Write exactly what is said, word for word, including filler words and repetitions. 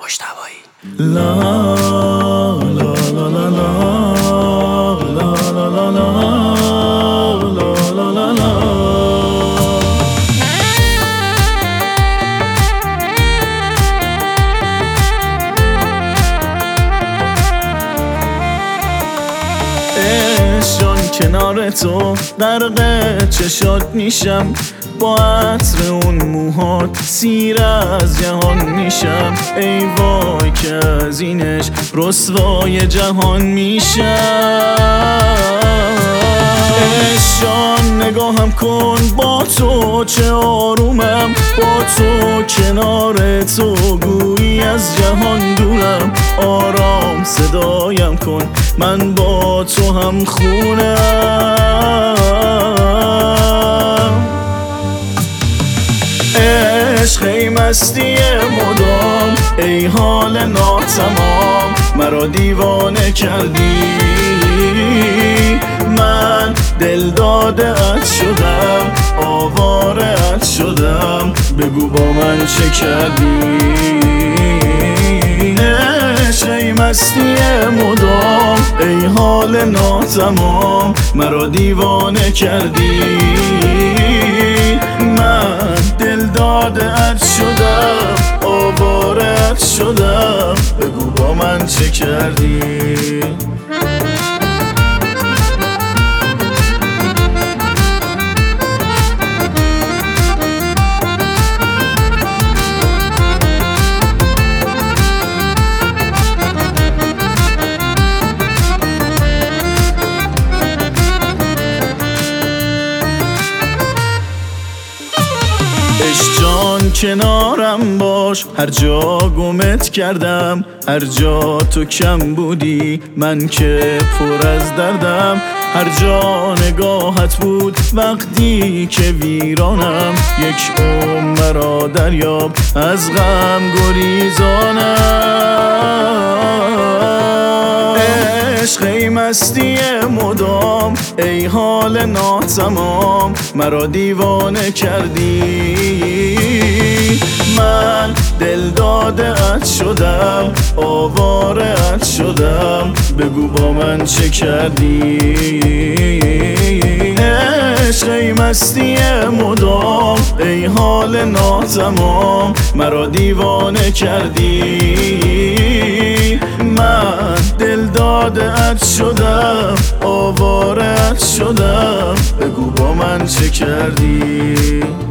مجتبی. لا لا لا لا لا لا لا لا لا لا لا. عشقان کنار تو غرق چشات میشم، با عطر اون موهات سیر از جهان میشم. ای وای که از اینش رسوای جهان میشم. عشقان نگاهم کن با تو چه آرومم، با تو کنار تو گویی از جهان دورم. آرام صدایم کن من با تو هم خونم. عشق ای مستی مدام، ای حال ناتمام، مرا دیوانه کردی. من دل داده ات شدم، آواره ات شدم، بگو با من چه کردی. عشق ای مستی مدام، ای حال ناتمام، مرا دیوانه کردی. من دل داده ات شدم، آواره ات شدم، بگو با من چه کردی. عشق جان کنارم باش، هر جا گمت کردم، هر جا تو کم بودی من که پر از دردم. هر جا نگاهت بود وقتی که ویرانم، یک عمر مرا دریاب از غم گریزانم. عشق ای مستی مدام، ای حال ناتمام، مرا دیوانه کردی. من دل داده ات شدم، آواره ات شدم، بگو با من چه کردی. عشق ای مستی مدام، ای حال ناتمام، مرا دیوانه کردی. من دل داده ات شدم، آواره ات شدم، بگو با من چه کردی.